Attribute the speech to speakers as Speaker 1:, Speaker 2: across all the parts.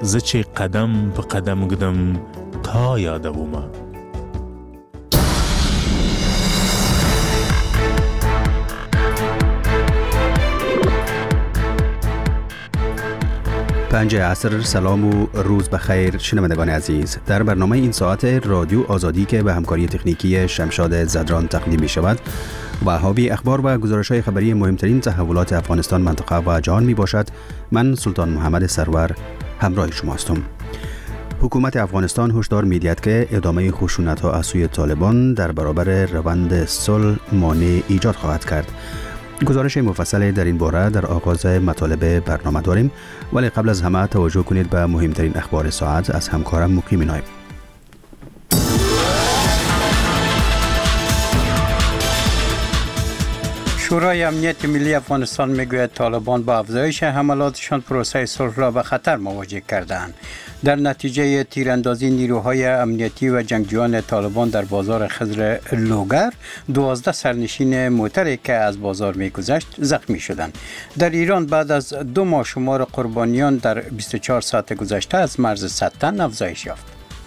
Speaker 1: زچه قدم به قدم گدم تا یادوما.
Speaker 2: پنج عصر. سلام و روز بخیر شنوندگان عزیز. در برنامه این ساعت رادیو آزادی که به همکاری تکنیکی شمشاد زدران تقدیم می شود و حاوی اخبار و گزارش‌های خبری مهمترین تحولات افغانستان، منطقه و جهان می باشد، من سلطان محمد سرور همراه شما هستم. حکومت افغانستان هشدار می‌دهد که ادامه خشونت‌ها از سوی طالبان در برابر روند صلح مانع ایجاد خواهد کرد. گزارش مفصل در این باره در آغاز مطالب برنامه داریم، ولی قبل از همه توجه کنید به مهمترین اخبار ساعت از همکارم مقیم نایب.
Speaker 3: شورای امنیت ملی افغانستان میگوید طالبان با افزایش حملاتشان پروسه صلح را به خطر مواجه کردند. در نتیجه تیراندازی نیروهای امنیتی و جنگجویان طالبان در بازار خضر لوگر 12 سرنشین موتری که از بازار میگذشت زخمی شدند. در ایران بعد از 2 ماه شمار قربانیان در 24 ساعت گذشته از مرز 100 تن افزایش یافت.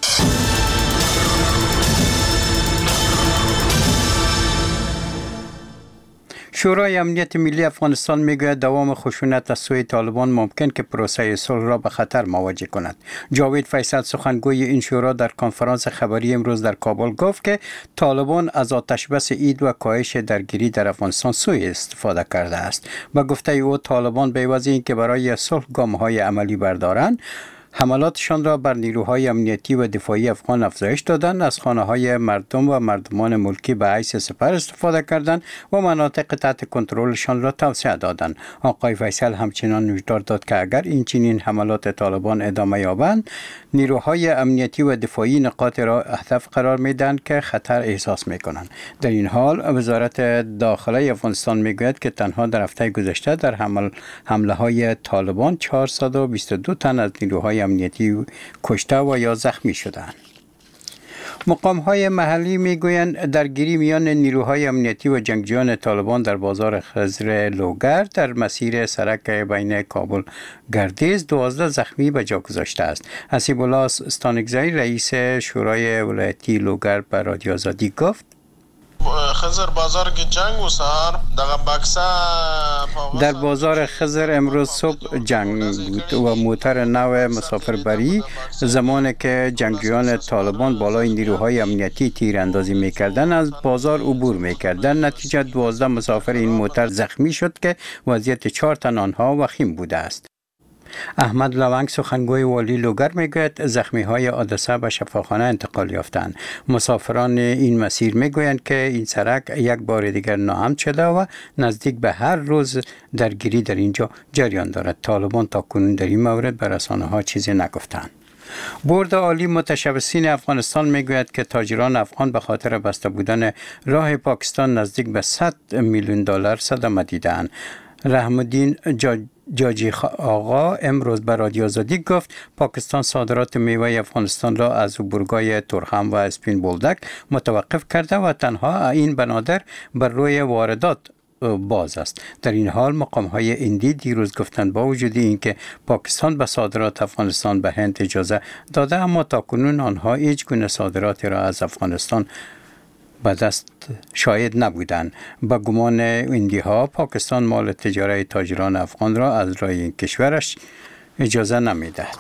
Speaker 3: شورای امنیت ملی افغانستان میگوید دوام خشونت از سوی طالبان ممکن که پروسه صلح را به خطر مواجه کند. جاوید فیصل سخنگوی این شورا در کنفرانس خبری امروز در کابل گفت که طالبان از آتش بس عید و کاهش درگیری در افغانستان سوء استفاده کرده است. با گفته او طالبان به عوض اینکه برای صلح گام‌های عملی بردارند، حملاتشان را بر نیروهای امنیتی و دفاعی افغان افزایش دادند، از خانه‌های مردم و مردمان ملکی به حیث سپر استفاده کردند و مناطق تحت کنترلشان را توسعه دادند. آقای فیصل همچنان هشدار داد که اگر این چنین حملات طالبان ادامه یابند، نیروهای امنیتی و دفاعی نقاط را هدف قرار میدهند که خطر احساس میکنند. در این حال وزارت داخله افغانستان میگوید که تنها در هفته گذشته در حمله های طالبان 422 تن از نیروهای امنیتی کشته و یا زخمی شدند. مقام‌های محلی میگویند درگیری میان نیروهای امنیتی و جنگجویان طالبان در بازار خضر لوگر در مسیر سرک بین کابل گردیز 12 زخمی به جا گذاشته است. حسیب الله استانکزی رئیس شورای ولایتی لوگر به رادیو آزادی گفت
Speaker 4: خضر بازار که جنگ و سهار
Speaker 3: در بازار خضر امروز صبح جنگ بود و موتر نو مسافربری زمانی که جنگجویان طالبان بالای نیروهای امنیتی تیراندازی میکردن از بازار عبور میکردن. نتیجه 12 مسافر این موتر زخمی شد که وضعیت 4 تن آنها وخیم بوده است. احمد لونگ سخنگوی والی لوگر میگوید زخمی‌های حادثه به شفاخانه انتقال یافتند. مسافران این مسیر میگویند که این سرک یک بار دیگر ناامن شده و نزدیک به هر روز درگیری در اینجا جریان دارد. طالبان تاکنون در این مورد به رسانه‌ها چیزی نگفتند. بورد عالی متشبثین افغانستان میگوید که تاجران افغان به خاطر بسته بودن راه پاکستان نزدیک به 100 میلیون دلار صدمه دیدند. رحم الدین جاجی آقا امروز به رادیو آزادی گفت پاکستان صادرات میوه افغانستان را از عبورگاه تورخم و اسپین بولدک متوقف کرده و تنها این بنادر بر روی واردات باز است. در این حال مقام‌های هندی دیروز گفتند با وجود اینکه پاکستان به صادرات افغانستان به هند اجازه داده، اما تاکنون آنها هیچ گونه صادراتی را از افغانستان به دست شاهد نبودند. با گمان هندی ها پاکستان مال تجارت تاجران افغان را از راه این کشورش اجازه نمیدهد.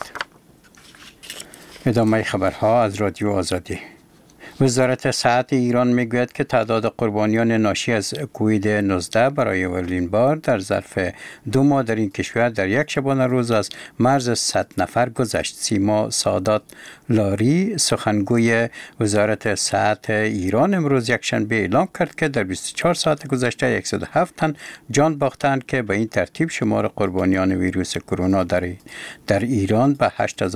Speaker 3: ادامه خبرها از رادیو آزادی. وزارت صحت ایران میگوید که تعداد قربانیان ناشی از کووید 19 برای اولین بار در ظرف 2 ماه در این کشور در یک شبانه روز از مرز 100 نفر گذشت. سیما سادات لاری سخنگوی وزارت صحت ایران امروز یکشنبه اعلام کرد که در 24 ساعت گذشته 107 تن جان باختند که به این ترتیب شمار قربانیان ویروس کرونا در ایران به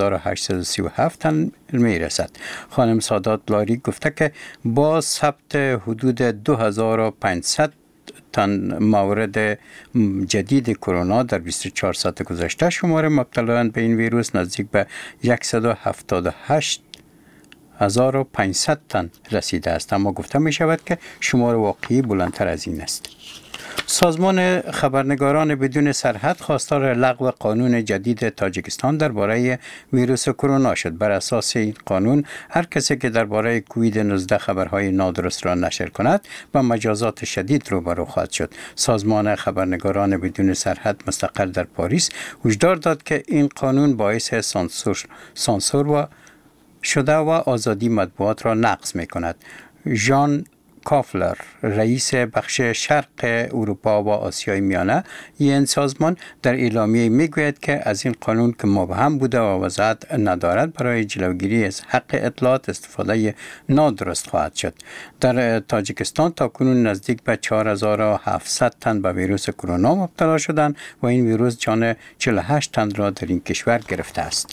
Speaker 3: 8837 تن میرسد. خانم سادات لاری گفته که با ثبت حدود 2500 تن مورد جدید کرونا در 24 ساعت گذشته شمار مبتلایان به این ویروس نزدیک به 178 2500 تن رسیده است، اما گفته می شود که شمار واقعی بلندتر از این است. سازمان خبرنگاران بدون سرحد خواستار لغو قانون جدید تاجیکستان درباره ویروس کرونا شد. بر اساس این قانون هر کسی که درباره کووید 19 خبرهای نادرست را نشر کند با مجازات شدید روبرو خواهد شد. سازمان خبرنگاران بدون سرحد مستقر در پاریس هشدار داد که این قانون باعث سانسور شده و آزادی مطبوعات را نقض می کند. ژان کافلر، رئیس بخش شرق اروپا و آسیای میانه این سازمان، در اعلامیه میگوید که از این قانون که مبهم بوده و وضاحت ندارد برای جلوگیری از حق اطلاعات استفاده نادرست خواهد شد. در تاجیکستان تاکنون نزدیک به 4700 تن به ویروس کرونا مبتلا شدند و این ویروس جان 48 تن را در این کشور گرفته است.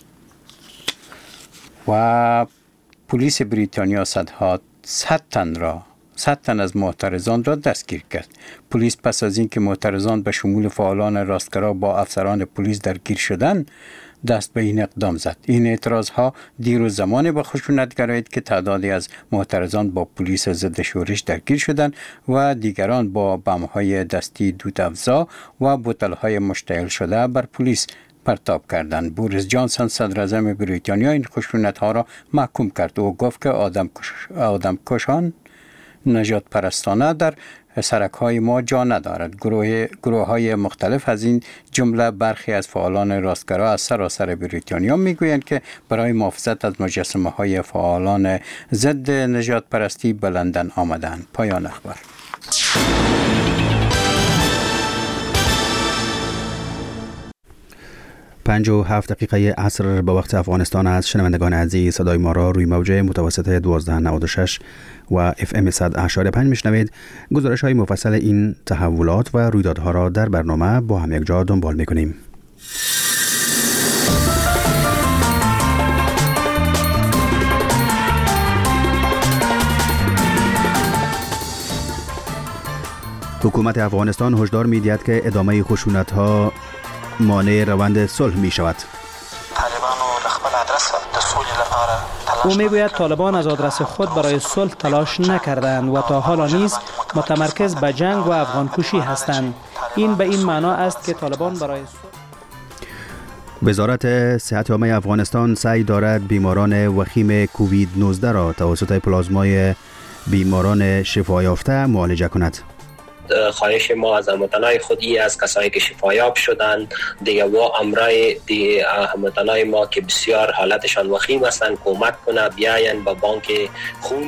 Speaker 3: و پلیس بریتانیا 100 تن از معترضان را دستگیر کرد. پلیس پس از اینکه معترضان به شمول فعالان راستگرا با افسران پلیس درگیر شدند، دست به این اقدام زد. این اعتراضها دیروز زمانی به خشونت گرایید که تعدادی از معترضان با پلیس ضد شورش درگیر شدند و دیگران با بمب‌های دستی دودافزا و بوتل‌های مشتعل شده بر پلیس پرتاب کردند. بوریس جانسون صدر اعظم بریتانیا این خشونت‌ها را محکوم کرد و گفت که آدمکشان نجات پرستانه در سرک‌های ما جا ندارد. گروه‌های مختلف از این جمله برخی از فعالان راستگرا از سراسر بریتانیا میگویند که برای محافظت از مجسمه‌های فعالان ضد نجات پرستی به لندن آمدند. پایان اخبار.
Speaker 2: 57 دقیقه عصر به وقت افغانستان است. شنوندگان عزیز، صدای ما را روی موج متوسط 1296 و FM 100.5 میشنوید. گزارش های مفصل این تحولات و رویدادها را در برنامه با هم یک جا دنبال میکنیم. حکومت افغانستان هشدار می‌دهد که ادامه خشونت‌ها مانع روند صلح می شود.
Speaker 5: او میگوید طالبان از آدرس خود برای صلح تلاش نکردند و تا حالا نیز متمرکز به جنگ و افغان کشی هستند. این به این معنا است که طالبان برای صلح.
Speaker 2: وزارت صحت عامه افغانستان سعی دارد بیماران وخیم کووید 19 را توسط پلازمای بیماران شفایافته معالجه کند.
Speaker 6: خواهش ما از هموطنای خودی از کسایی که شفایاب شدند دیگه و امرای دی هموطنای ما که بسیار حالتشان وخیم هستند کمک کنه بیاین با بانک خون.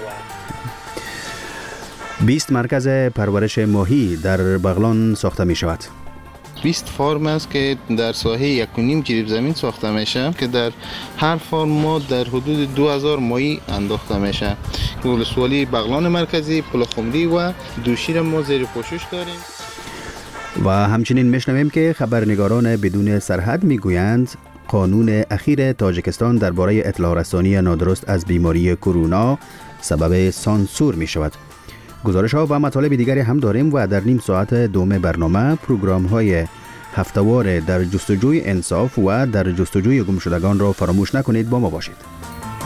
Speaker 2: 20 مرکز پرورش ماهی در بغلان ساخته می شود.
Speaker 7: 20 فارم است که در ساحه 1.5 جریب زمین ساخته میشه که در هر فارم ما در حدود 2000 ماهی انداخته میشه. ولسوالی بغلان مرکزی، پلخمری و دوشیر ما زیر پوشش داریم.
Speaker 2: و همچنین میشنویم که خبرنگاران بدون سرحد میگویند قانون اخیر تاجیکستان درباره اطلاع رسانی نادرست از بیماری کرونا سبب سانسور می شود. گزارش ها و مطالب دیگری هم داریم و در نیم ساعت دوم برنامه پروگرام های هفته‌وار در جستجوی انصاف و در جستجوی گمشدگان را فراموش نکنید. با ما باشید.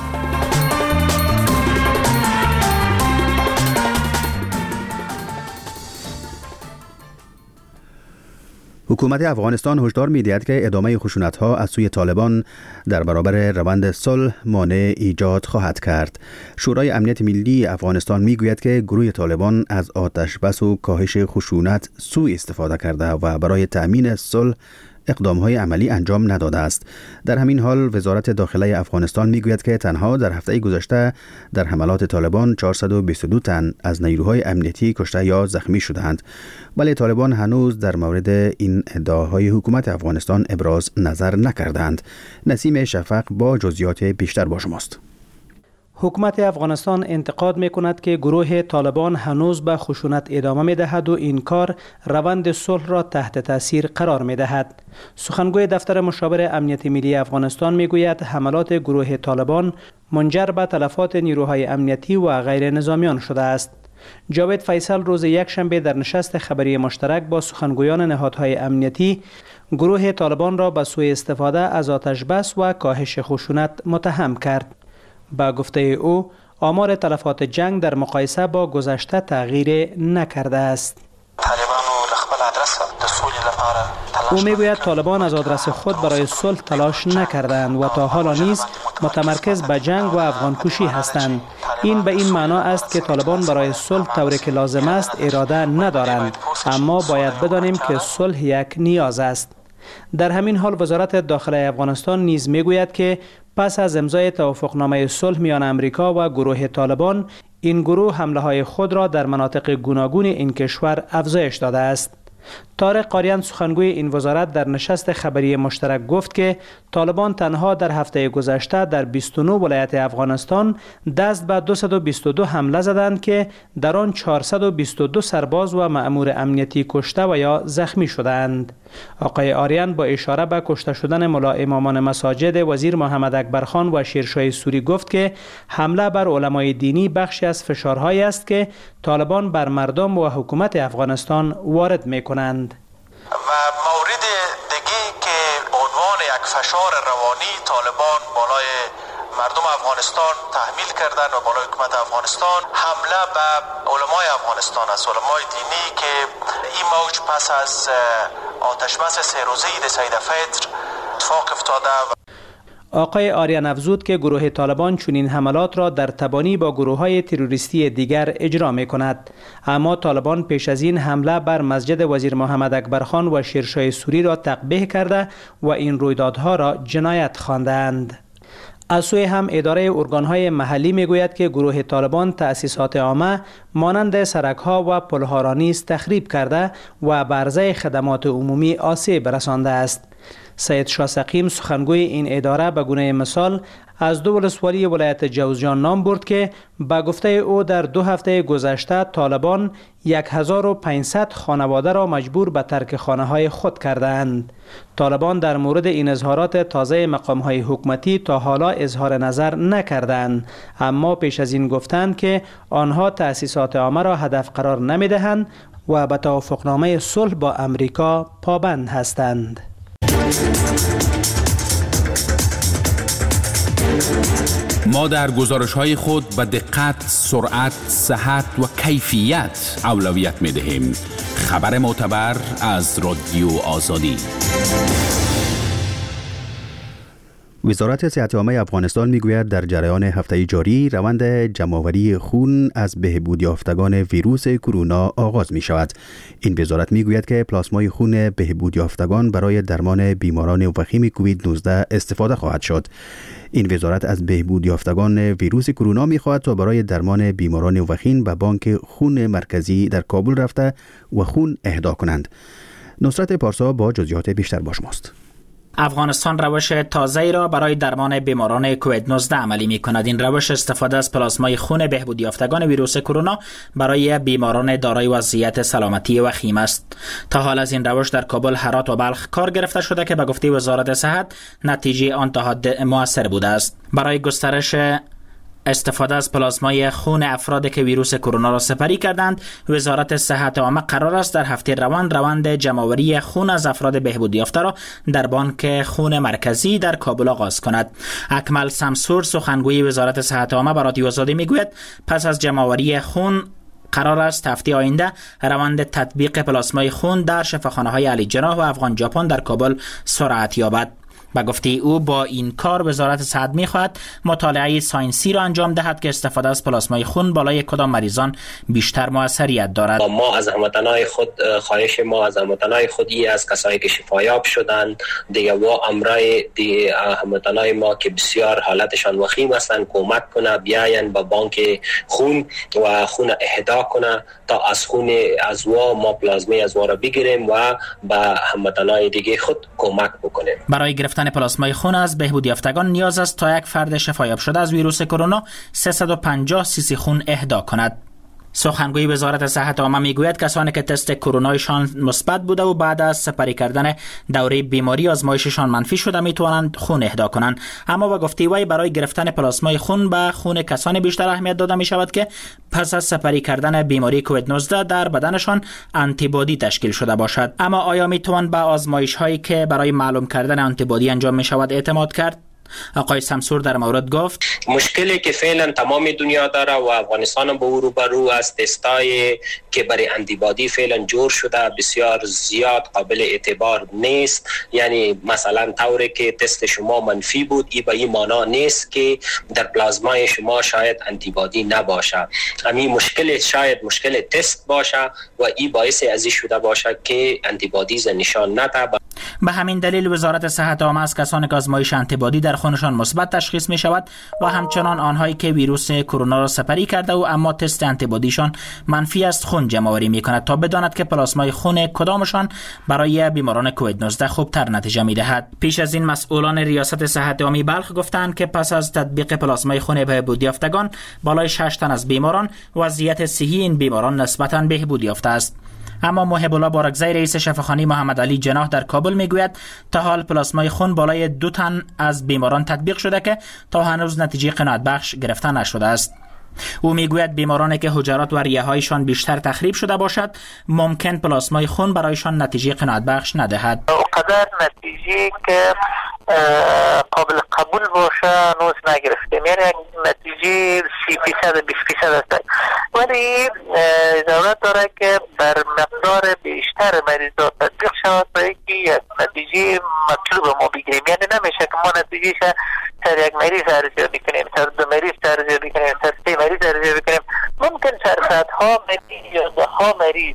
Speaker 2: حکومت افغانستان هشدار می‌دهد که ادامه خشونت‌ها از سوی طالبان در برابر روند صلح مانع ایجاد خواهد کرد. شورای امنیت ملی افغانستان می‌گوید که گروه طالبان از آتش بس و کاهش خشونت سوء استفاده کرده و برای تأمین صلح اقدام‌های عملی انجام نداده است. در همین حال وزارت داخله افغانستان میگوید که تنها در هفته گذشته در حملات طالبان 422 تن از نیروهای امنیتی کشته یا زخمی شدند، ولی طالبان هنوز در مورد این ادعاهای حکومت افغانستان ابراز نظر نکردند. نسیم شفق با جزئیات بیشتر با شماست.
Speaker 5: حکومت افغانستان انتقاد می‌کند که گروه طالبان هنوز به خشونت ادامه می‌دهد و این کار روند صلح را تحت تاثیر قرار می‌دهد. سخنگوی دفتر مشاور امنیت ملی افغانستان می‌گوید حملات گروه طالبان منجر به تلفات نیروهای امنیتی و غیر نظامیان شده است. جاوید فیصل روز یکشنبه در نشست خبری مشترک با سخنگویان نهادهای امنیتی گروه طالبان را به سوء استفاده از آتش بس و کاهش خشونت متهم کرد. به گفته او آمار تلفات جنگ در مقایسه با گذشته تغییر نکرده است. او میگوید طالبان از آدرس خود برای صلح تلاش نکردند و تا حالا نیز متمرکز به جنگ و افغان کشی هستند. این به این معنا است که طالبان برای صلح طوری که لازم است اراده ندارند، اما باید بدانیم که صلح یک نیاز است. در همین حال وزارت داخلی افغانستان نیز میگوید که پس از امضای توافقنامه صلح میان امریکا و گروه طالبان، این گروه حمله های خود را در مناطق گوناگون این کشور افزایش داده است. طارق قاریان سخنگوی این وزارت در نشست خبری مشترک گفت که طالبان تنها در هفته گذشته در 29 ولایت افغانستان دست به 222 حمله زدند که در آن 422 سرباز و مأمور امنیتی کشته و یا زخمی شدند. آقای آریان با اشاره به کشته شدن ملا امامان مساجد وزیر محمد اکبرخان و شیرشاه سوری گفت که حمله بر علمای دینی بخشی از فشارهایی است که طالبان بر مردم و حکومت افغانستان وارد می‌کنند.
Speaker 8: و مورد دیگه که به عنوان یک فشار روانی طالبان بالای مردم افغانستان تحمیل کردن و بالای حکومت افغانستان حمله به علمای افغانستان است، علمای دینی که این موج پس از آتش بس 3 روزه عید سید فطر اتفاق افتاده.
Speaker 5: آقای آریان افزود که گروه طالبان چنین حملات را در تبانی با گروه‌های تروریستی دیگر اجرا می‌کند، اما طالبان پیش از این حمله بر مسجد وزیر محمد اکبرخان و شیرشاه سوری را تقبیح کرده و این رویدادها را جنایت خواندند. از سوی هم اداره ارگان‌های محلی میگوید که گروه طالبان تأسیسات عامه مانند سرک‌ها و پل‌ها را نیز تخریب کرده و به عرضه خدمات عمومی آسیب رسانده است. سید شاه سقیم سخنگوی این اداره به گونه مثال از 2 ولسوالی ولایت جوزجان نام برد که به گفته او در 2 هفته گذشته طالبان 1500 خانواده را مجبور به ترک خانه‌های خود کردند. طالبان در مورد این اظهارات تازه مقام‌های حکومتی تا حالا اظهار نظر نکردند، اما پیش از این گفتند که آنها تأسیسات عامه را هدف قرار نمی‌دهند و به توافقنامه صلح با امریکا پابند هستند.
Speaker 9: ما در گزارش‌های خود به دقت، سرعت، صحت و کیفیت اولویت می‌دهیم. خبر معتبر از رادیو آزادی.
Speaker 2: وزارت صحت عامه افغانستان میگوید در جریان هفته جاری روند جمع‌آوری خون از بهبود یافتگان ویروس کرونا آغاز می شود. این وزارت میگوید که پلاسمای خون بهبود یافتگان برای درمان بیماران وخیم کووید 19 استفاده خواهد شد. این وزارت از بهبود یافتگان ویروس کرونا می‌خواهد تا برای درمان بیماران وخیم به بانک خون مرکزی در کابل رفته و خون اهدا کنند. نصرت پارسا با جزئیات بیشتر با شماست.
Speaker 10: افغانستان روش تازه‌ای را برای درمان بیماران کووید 19 عملی می‌کند. این روش استفاده از پلاسمای خون بهبود یافتگان ویروس کرونا برای بیماران دارای وضعیت سلامتی وخیم است. تا حال از این روش در کابل، هرات و بلخ کار گرفته شده که به گفته وزارت صحت نتیجه آن تا حد مؤثر بوده است. برای گسترش استفاده از پلاسمای خون افرادی که ویروس کرونا را سپری کردند، وزارت صحت عامه قرار است در هفته روند جمع‌آوری خون از افراد بهبود یافته را در بانک خون مرکزی در کابل آغاز کند. اکمل سمسور سخنگوی وزارت صحت عامه به رادیو آزادی میگوید پس از جمع‌آوری خون قرار است هفته آینده روند تطبیق پلاسمای خون در شفاخانه‌های علی جناح و افغان ژاپن در کابل سرعت یابد. به گفته او با این کار وزارت صحت می‌خواهد مطالعه ساینسی را انجام دهد که استفاده از پلاسمای خون بالای کدام مریضان بیشتر موثریت دارد.
Speaker 6: ما از هموطنان خود خواهش ما از هموطنان خودی از کسایی که شفایاب شدند دیگه و امرای دی هموطنان ما که بسیار حالتشان وخیم هستند کمک کنه، بیاین با بانک خون و خون اهدا کنه تا از خون از ما پلازمای از را بگیریم و به هموطنان دیگه خود کمک بکنیم.
Speaker 10: برای گرفتن پلاسمای خون از بهبود یافتگان نیاز است تا یک فرد شفایاب شده از ویروس کرونا 350 سیسی خون اهدا کند. سخنگوی وزارت صحت عامه میگوید کسانی که تست کرونایشان مثبت بوده و بعد از سپری کردن دوره بیماری آزمایششان منفی شده میتوانند خون اهدا کنند، اما با گفته وی برای گرفتن پلاسمای خون به خون کسانی بیشتر اهمیت داده می شود که پس از سپری کردن بیماری کووید 19 در بدنشان آنتیبادی تشکیل شده باشد. اما آیا میتوان به آزمایش هایی که برای معلوم کردن آنتیبادی انجام می شود اعتماد کرد؟ آقای سمسور در مورد گفت
Speaker 6: مشکلی که فعلا تمام دنیا داره و افغانستان با او روبرو است، تستای که برای انتیبادی فعلا جور شده بسیار زیاد قابل اعتبار نیست. یعنی مثلا طوری که تست شما منفی بود، این به این معنا نیست که در پلازمای شما شاید انتیبادی نباشه. همین مشکل شاید مشکل تست باشه و این باعث از این شده باشه که انتیبادی نشان نده.
Speaker 10: به همین دلیل وزارت صحت عامه از کسانی که آزمایش انتیبادی در خونشان مثبت تشخیص می شود و همچنان آنهایی که ویروس کرونا را سپری کرده و اما تست انتیبادیشان منفی است خون جمع آوری می کند تا بداند که پلاسمای خون کدامشان برای بیماران کووید 19 خوبتر نتیجه می دهد. پیش از این مسئولان ریاست صحت عامه بلخ گفتند که پس از تطبیق پلاسمای خون بهبود یافتگان بالای 6 تن از بیماران وضعیت صحی این بیماران نسبتاً بهبود یافته است. اما محب الله بارکزی رئیس شفاخانه محمد علی جناح در کابل میگوید تا حال پلاسمای خون بالای 2 تن از بیماران تطبیق شده که تا هنوز نتیجه قناعت بخش گرفته نشده است. او میگوید بیمارانی که حجرات و ریه‌هایشان بیشتر تخریب شده باشد ممکن پلاسمای خون برایشان نتیجه قناعت بخش ندهد.
Speaker 11: اونقدر نتیجه که قابل قبول باشه هنوز نگرفتیم، یعنی نتیجه 30% 20% است، ولی ضرورت داره که بر مقدار بیشتر مریضات تطبیق شود تا اینکه یک نتیجه مطلوب ما بگیریم. یعنی نمیشه که ما نتیجه سر یک مریض ارزیابی کنیم، سر 2 مریض ارزیابی کنیم، سر 3 مریض ارزیابی کنیم. ممکن سر صدها مریض یا 10 مریض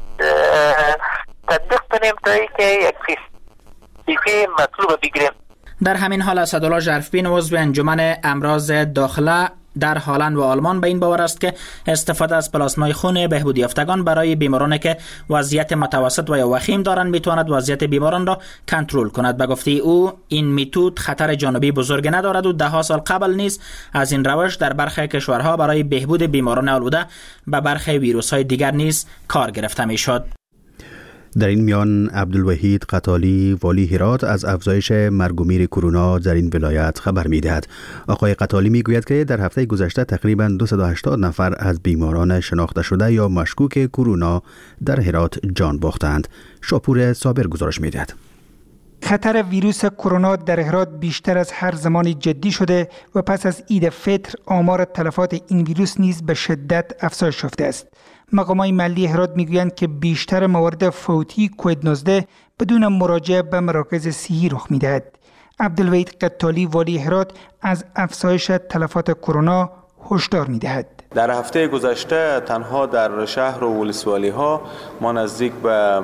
Speaker 11: تطبیق کنیم تا اینکه یک نتیجه مطلوب بگیریم.
Speaker 10: در همین حال اسدالله ژرفبین عضو انجمن امراض داخله در هلند و آلمان به این باور است که استفاده از پلاسمای خون بهبود یافتگان برای بیمارانی که وضعیت متوسط و یا وخیم دارند میتواند وضعیت بیماران را کنترل کند. به گفته او این میتود خطر جانبی بزرگ ندارد و 10 سال قبل نیز از این روش در برخی کشورها برای بهبود بیماران آلوده به برخی ویروس‌های دیگر نیز کار گرفته میشد.
Speaker 2: در این میان عبدالوحید قتالی والی هرات از افزایش مرگ و میر کرونا در این ولایت خبر می‌دهد. آقای قتالی میگوید که در هفته گذشته تقریباً 280 نفر از بیماران شناخته شده یا مشکوک کرونا در هرات جان باختند. شاپور صابر گزارش می‌دهد.
Speaker 12: خطر ویروس کرونا در هرات بیشتر از هر زمانی جدی شده و پس از عید فطر آمار تلفات این ویروس نیز به شدت افزایش یافته است. مقامات محلی هرات میگویند که بیشتر موارد فوتی کووید 19 بدون مراجعه به مراکز صحی رخ میدهد. عبدالوحید قتالی والی هرات از افزایش تلفات کرونا هشدار میدهد.
Speaker 13: در هفته گذشته تنها در شهر و ولسوالی ها ما نزدیک به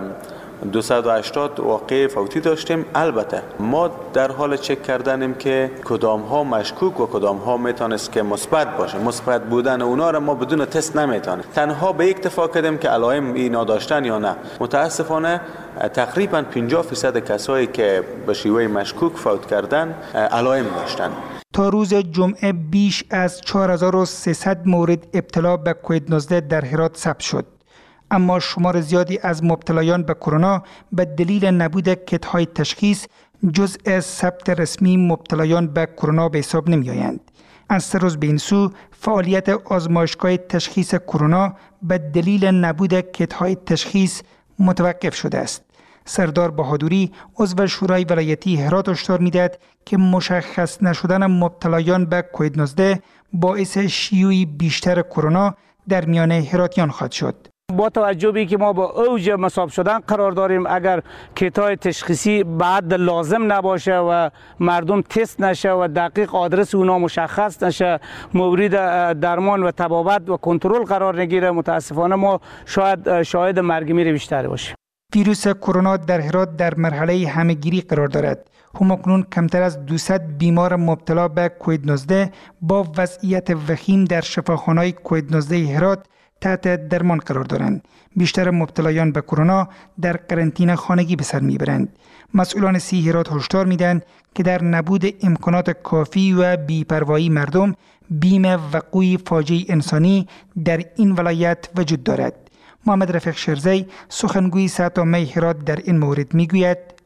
Speaker 13: 280 واقعه فوتی داشتیم. البته ما در حال چک کردنیم که کدام ها مشکوک و کدام ها میتونست که مثبت باشه. مثبت بودن اونا را ما بدون تست نمیتونیم. تنها به اکتفا کردیم که علائم اینا داشتن یا نه. متاسفانه تقریبا 50% کسایی که به شیوه مشکوک فوت کردن علائم داشتن.
Speaker 12: تا روز جمعه بیش از 4300 مورد ابتلا به کووید 19 در هرات ثبت شد. اما شمار زیادی از مبتلایان به کرونا به دلیل نبود کیت‌های تشخیص جزء ثبت رسمی مبتلایان به کرونا به حساب نمی‌آیند. از 3 روز به این سو فعالیت آزمایشگاه تشخیص کرونا به دلیل نبود کیت‌های تشخیص متوقف شده است. سردار بهادوری عضو شورای ولایتی هرات هشدار می‌دهد که مشخص نشدن مبتلایان به کووید 19 باعث شیوع بیشتر کرونا در میان هراتیان خواهد شد.
Speaker 14: با توجه به که ما با اوج مصاب شدن قرار داریم، اگر کیت‌های تشخیصی بعد لازم نباشه و مردم تست نشه و دقیق آدرس اونا مشخص نشه، مورد درمان و تبابت و کنترل قرار نگیره، متاسفانه ما شاهد مرگ میر بیشتری باشیم.
Speaker 12: ویروس کرونا در هرات در مرحله همه‌گیری قرار دارد. همکنون کمتر از 200 بیمار مبتلا به کووید 19 با وضعیت وخیم در شفاخانه‌های کووید 19 هرات تحت درمان قرار دارند. بیشتر مبتلایان به کرونا در قرنطینه خانگی به سر میبرند. مسئولان صحی هرات هشدار میدن که در نبود امکانات کافی و بی‌پروایی مردم، بیم وقوع فاجعه انسانی در این ولایت وجود دارد. محمد رفیق شرزی سخنگوی صحت عامه هرات در این مورد میگوید: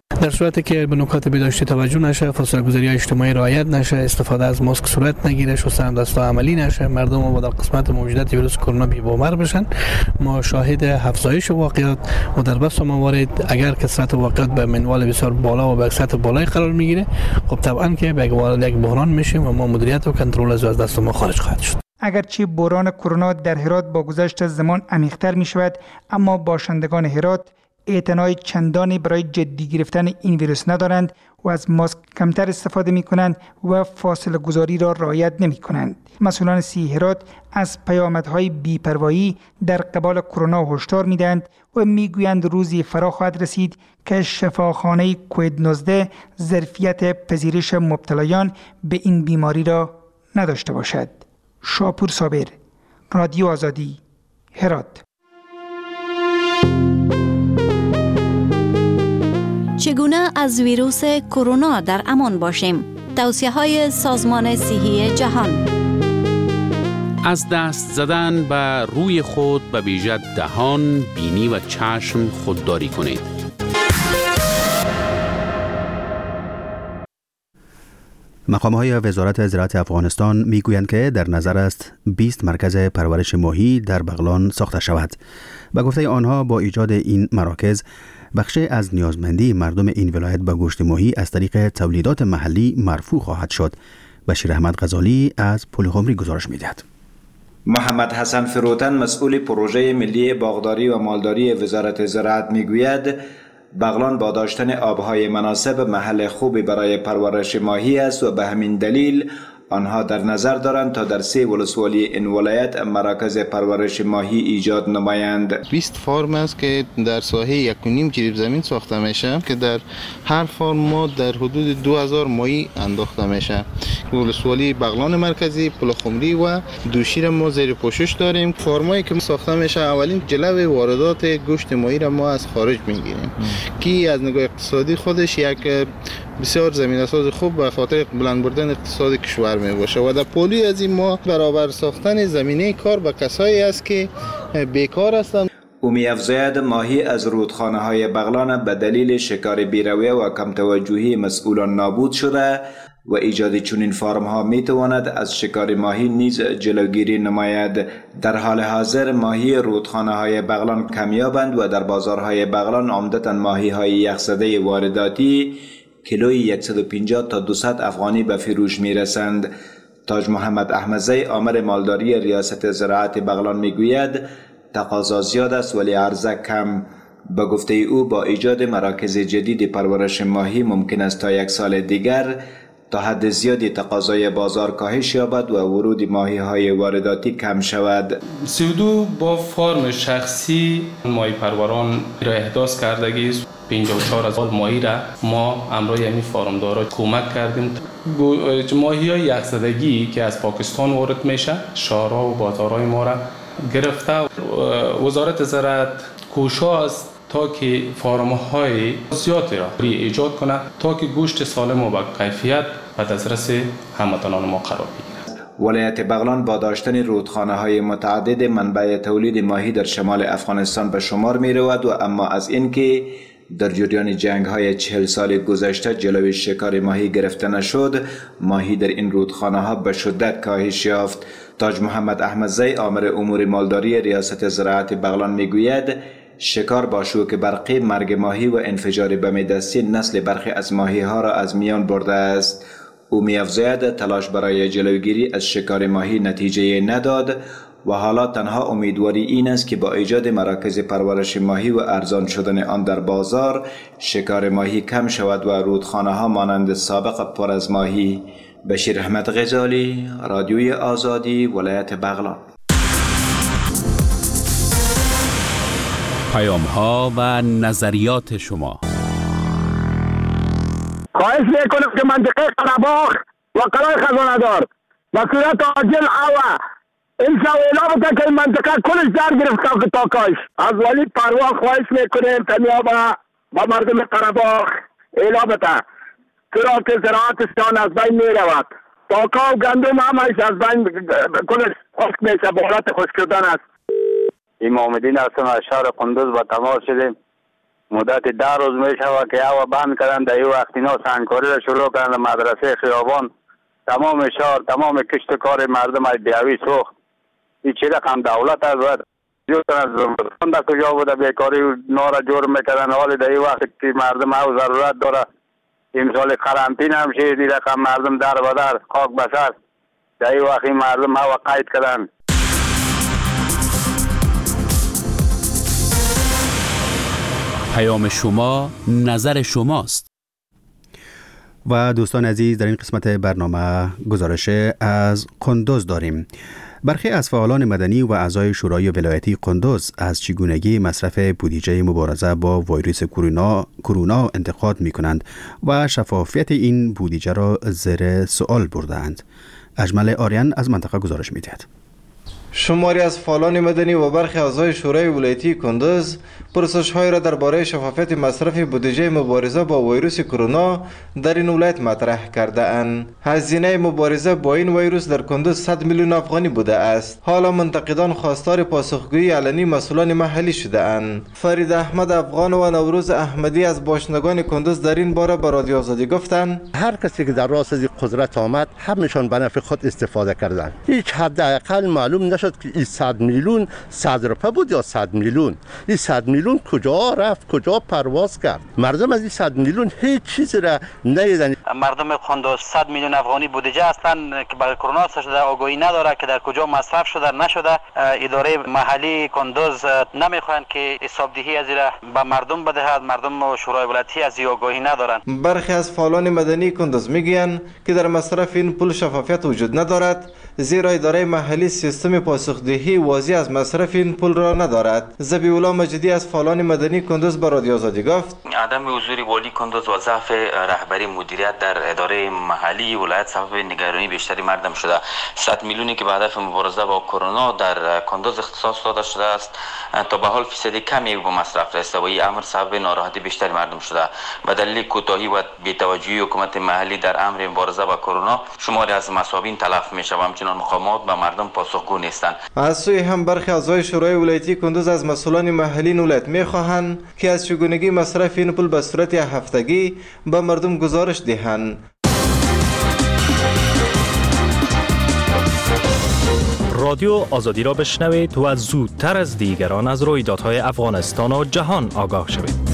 Speaker 15: در صورتی که به نکات بهداشتی توجه نشه، فاصله گذاری اجتماعی رعایت نشه، استفاده از ماسک صورت نگیره، شستن دست‌ها عملی نشه، مردم با در قسمت موجودیت ویروس کرونا بی‌باور بشن، ما شاهد افزایش واقعیات و در بس موارد اگر کثرت واقعیات به منوال بسیار بالا و به سطح بالای قرار میگیره، خب طبعا که به یک بحران میشیم و ما مدیریت و کنترل از دست ما خارج خواهد شد.
Speaker 12: اگرچه بحران کرونا در هرات با گذشت زمان عمیق‌تر می‌شود، اما باشندگان هرات اعتنای چندانی برای جدی گرفتن این ویروس ندارند و از ماسک کمتر استفاده می‌کنند و فاصله گذاری را رعایت نمی‌کنند. مسئولان صحی هرات از پیامدهای بی‌پروایی در قبال کرونا هشدار می‌دهند و می‌گویند روزی فرا خواهد رسید که شفاخانه کووید 19 ظرفیت پذیرش مبتلایان به این بیماری را نداشته باشد. شاپور صابر، رادیو آزادی، هرات.
Speaker 16: چگونه از ویروس کرونا در امان باشیم؟ توصیه‌های سازمان صحی جهان.
Speaker 9: از دست زدن به روی خود به ویژه دهان، بینی و چشم خودداری کنید.
Speaker 2: مقام‌های وزارت زراعت افغانستان میگویند که در نظر است 20 مرکز پرورش ماهی در بغلان ساخته شود. به گفته آنها با ایجاد این مراکز بخشی از نیازمندی مردم این ولایت به گوشت ماهی از طریق تولیدات محلی مرفوع خواهد شد. بشیر احمد غزالی از پلخمری گزارش می‌دهد.
Speaker 17: محمد حسن فروتن مسئول پروژه ملی باغداری و مالداری وزارت زراعت میگوید بغلان با داشتن آبهای مناسب محل خوبی برای پرورش ماهی است و به همین دلیل آنها در نظر دارند تا در 3 ولسوالی این ولایت مراکز پرورش ماهی ایجاد نمایند.
Speaker 7: 20 فارم است که در ساحه 1.5 جریب زمین ساخته میشه که در هر فارم ما در حدود 2000 ماهی انداخته میشه. ولسوالی بغلان مرکزی، پلخمری و دوشیر ما زیر پوشش داریم. فارمایی که ساخته میشه اولین جلو واردات گوشت ماهی را ما از خارج میگیریم که از نگاه اقتصادی خودش یک بسیار زمینه‌ساز خوب به خاطر بلند بردن اقتصاد کشور می باشه و در پولی از این ما برابر ساختن زمینه کار به کسایی است که بیکار هستند.
Speaker 17: او می‌افزاید ماهی از رودخانه‌های بغلان به دلیل شکار بی‌رویه و کم توجهی مسئولان نابود شده و ایجاد چنین فارم‌ها می‌تواند از شکار ماهی نیز جلوگیری نماید. در حال حاضر ماهی رودخانه‌های بغلان کمیابند و در بازارهای بغلان عمدتاً ماهی‌های یخزده وارداتی کیلوی 150 تا 200 افغانی به فروش می‌رسند. تاج محمد احمدزی آمر مالداری ریاست زراعت بغلان میگوید تقاضا زیاد است ولی عرضه کم. به گفته او با ایجاد مراکز جدید پرورش ماهی ممکن است تا 1 سال دیگر تا حد زیادی تقاضای بازار کاهش یابد و ورود ماهی‌های وارداتی کم شود.
Speaker 18: 32 با فرم شخصی ماهی پروران را احداث کردگی است. 54,000 ماهی را ما امروز همین فارمدارا کمک کردیم. ماهی‌های یخزدگی که از پاکستان وارد میشه شهرها و بازارهای ما را گرفته. وزارت زراعت کوشش است تا که فارم‌های زیادی را ایجاد کنه تا که گوشت سالم و با کیفیت به دسترس هموطنان ما قرار بگیرد.
Speaker 17: ولایت بغلان با داشتن رودخانه‌های متعدد منبع تولید ماهی در شمال افغانستان به شمار می‌رود و اما از اینکه در جریان جنگ‌های 40 سال گذشته جلوی شکار ماهی گرفته نشد، ماهی در این رودخانه‌ها به شدت کاهش یافت. تاج محمد احمدزی آمر امور مالداری ریاست زراعت بغلان میگوید شکار با شوک برقی مرگ ماهی و انفجار بم دستی نسل برخی از ماهی‌ها را از میان برده است. او می‌افزاید تلاش برای جلوگیری از شکار ماهی نتیجه نداد و حالا تنها امیدواری این است که با ایجاد مراکز پرورش ماهی و ارزان شدن آن در بازار شکار ماهی کم شود و رودخانه‌ها مانند سابق پر از ماهی. بشیر احمد غزالی، رادیوی آزادی، ولایت بغلان.
Speaker 9: پیام‌ها و نظریات شما.
Speaker 19: خواهش میکنم که منطقه قره‌باغ و قلعه خزانه‌دار به صورت عاجل این اعلام بکنه که این منطقه کلش در گرفته تا کاش. از ولی پروا خواهش میکنیم تنیا با مردم قره‌باغ اعلام بکنه چرا که زراعتشان از بین میرود. پاکا و گندم همش از بین کلش خشک میشه، به حالت خشک شدن است.
Speaker 20: امام الدین هستم از شهر قندوز با تماس شدیم
Speaker 19: مدت 10 روز میشود که هوا بند کردن. در این وقت اینا سنگکاری را شروع کردن. مدرسه خیابان تمام شهر تمام کشت کار مردم از بیاوی سوخت. این چه رقم دولت است زمستان در کجا بوده بیکاری نارا جور میکردن. حالی در این وقت که مردم او ضرورت داره امسال قرنطین هم شد این رقم مردم در بدر خاک بسر در این وقت مردم او قید کردن.
Speaker 9: پیام شما نظر شماست.
Speaker 2: و دوستان عزیز در این قسمت برنامه گزارش از قندوز داریم. برخی از فعالان مدنی و اعضای شورای ولایتی قندوز از چگونگی مصرف بودجه مبارزه با ویروس کرونا انتقاد می کنند و شفافیت این بودجه را زیر سوال بردند. اجمل آریان از منطقه گزارش می دهد.
Speaker 20: شماری از فعالان مدنی و برخی اعضای شورای ولایتی کندوز پرسش‌های را درباره شفافیت مصرف بودجه مبارزه با ویروس کرونا در این ولایت مطرح کرده اند. هزینه مبارزه با این ویروس در کندوز 100 میلیون افغانی بوده است. حالا منتقدان خواستار پاسخگویی علنی مسئولان محلی شده اند. فرید احمد افغان و نوروز احمدی از باشندگان کندوز در این باره به رادیو آزادی گفتند
Speaker 21: هر کسی که در راست از قدرت آمد همشون به نفع خود استفاده کردند. هیچ حداقل معلوم نشد که این 100 میلیون 100 روپیه بود یا 100 میلیون. این 100 میلیون کجا رفت، کجا پرواز کرد؟ مردم از این 100 میلیون هیچ چیزی را ندیدن.
Speaker 22: مردم کندوز 100 میلیون افغانی بودجه هستند که برای کرونا شده آگاهی نداره که در کجا مصرف شده نشده. اداره محلی کندوز نمیخواهند که حسابدهی از را به مردم بدهد. مردم و شورای ولایتی از این آگاهی ندارند.
Speaker 20: برخی از فعالان مدنی کندوز میگویند که در مصرف این پول شفافیت وجود ندارد، زیرا اداره محلی سیستم پاسخدهی واضح از مصرف این پول را ندارد. ذبیح‌الله مجیدی از فعالان مدنی کندوز به رادیو آزادی گفت
Speaker 23: عدم حضور والی کندوز و ضعف رهبری مدیریت در اداره محلی ولایت سبب نگرانی بیشتری مردم شده. 100 میلیونی که به هدف مبارزه با کرونا در کندوز اختصاص داده شده است تا به حال فیصد کمی به مصرف رسیده و این امر سبب ناراحتی بیشتری مردم شده. به دلیل کوتاهی و بی‌توجهی حکومت محلی در امر مبارزه با کرونا شماری از مصابین تلف می‌شوند، همچنین مقامات به مردم پاسخگو نیستند.
Speaker 20: از سوی هم برخی اعضای شورای ولایتی کندوز از مسئولان محلی ولایت می‌خواهند که از چگونگی مصرف این پول به صورت هفتگی به مردم گزارش دهند.
Speaker 24: رادیو آزادی را بشنوید و زودتر از دیگران از رویدادهای افغانستان و جهان آگاه شوید.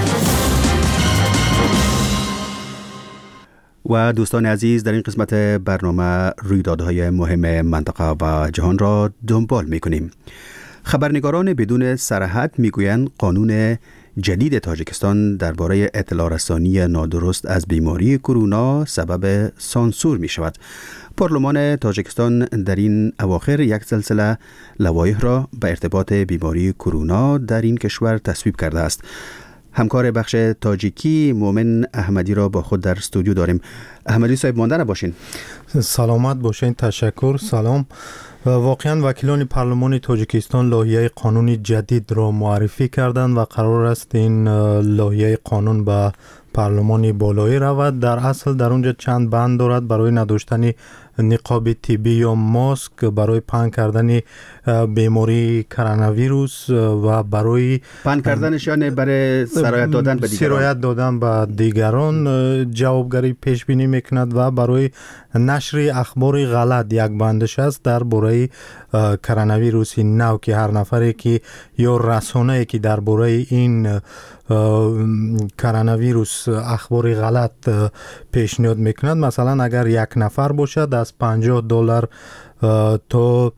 Speaker 2: و دوستان عزیز در این قسمت برنامه رویدادهای مهم منطقه و جهان را دنبال می‌کنیم. خبرنگاران بدون سرحد میگویند قانون جدید تاجیکستان درباره اطلاع رسانی نادرست از بیماری کرونا سبب سانسور می شود. پارلمان تاجیکستان در این اواخر یک سلسله لوایح را به ارتباط بیماری کرونا در این کشور تصویب کرده است. همکار بخش تاجیکی مومن احمدی را با خود در استودیو داریم. احمدی صاحب مانده نباشین.
Speaker 1: سلامت باشین. تشکر. سلام. واقعا وکیلان پارلمان تاجیکستان لایحه قانونی جدید را معرفی کردند و قرار است این لایحه قانون به پارلمان بالایی رود. در اصل در اونجا چند بند دارد برای نداشتن نقاب طبی یا ماسک، برای پنهان کردن بیماری کرونا ویروس و برای
Speaker 2: پنهان کردنش یعنی برای سرایت دادن به دیگران.
Speaker 1: سرایت دادن به دیگران جوابگری پیش بینی میکند و برای نشر اخبار غلط یک بندش است درباره کرونا ویروس نو که هر نفری که یا رسانه‌ای که درباره این کرونا ویروس اخبار غلط پیشنهاد میکند، مثلا اگر یک نفر باشد از $50 تا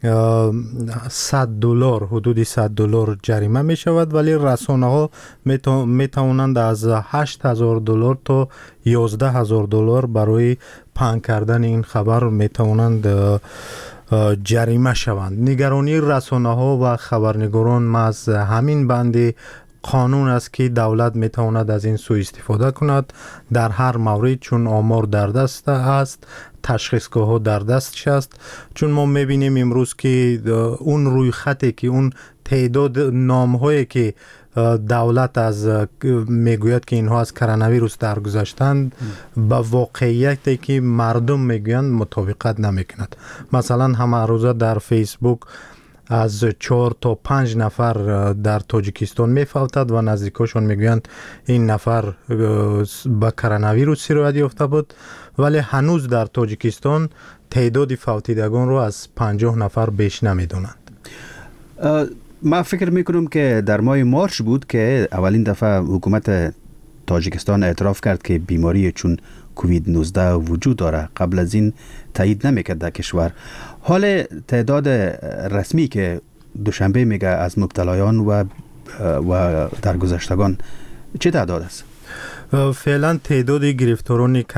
Speaker 1: $100 حدود $100 جریمه می شود، ولی رسانه ها می توانند از $8,000 تا $11,000 برای پنهان کردن این خبر می توانند جریمه شوند. نگرانی رسانه ها و خبرنگاران از همین بند قانون است که دولت میتواند از این سوء استفاده کند در هر مورد، چون آمار در دست است، تشخیصگاه ها در دستش است. چون ما میبینیم امروز که اون روی خطی که اون تعداد نام هایی که دولت از میگوید که اینها از کرونا ویروس درگذشتند با واقعیتی که مردم میگویند مطابقت نمیکند. مثلا همه روزه در فیسبوک از 4 تا 5 نفر در تاجیکستان میفوتد و نزدیکاشون میگویند این نفر به کرونا ویروس سرایت یافته بود، ولی هنوز در تاجیکستان تعداد فوتیدگان رو از 50 نفر بیش نمیدونند.
Speaker 2: ما فکر میکنم که در ماه مارچ بود که اولین دفعه حکومت تاجیکستان اعتراف کرد که بیماری چون کووید 19 وجود داره. قبل از این تایید نمیکرد در کشور. حال تعداد رسمی که دوشنبه میگه از مبتلایان و درگذشتگان چه تعداد است؟
Speaker 1: فعلا تعداد گرفتاران